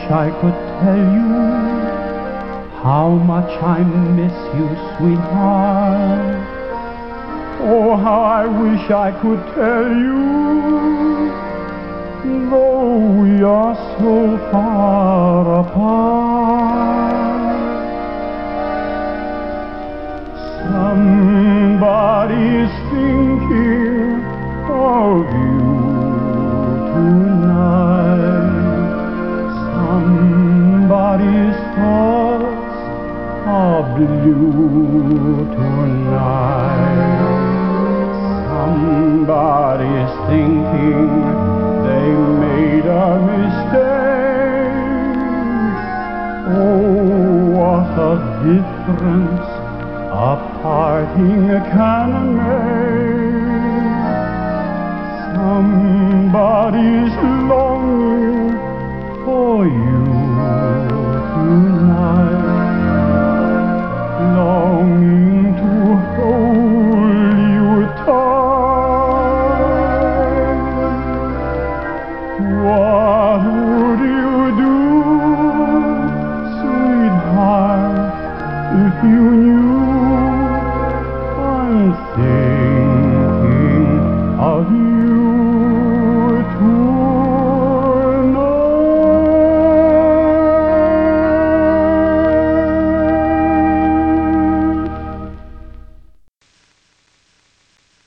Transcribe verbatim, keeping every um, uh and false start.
I could tell you how much I miss you, sweetheart. Oh, how I wish I could tell you, though we are so far apart. Somebody's thinking of you tonight. Somebody's thoughts are blue tonight. Somebody's thinking they made a mistake. Oh, what a difference a parting can make. Somebody's longing for you tonight, longing to hold you tight. What would you do, sweetheart, if you knew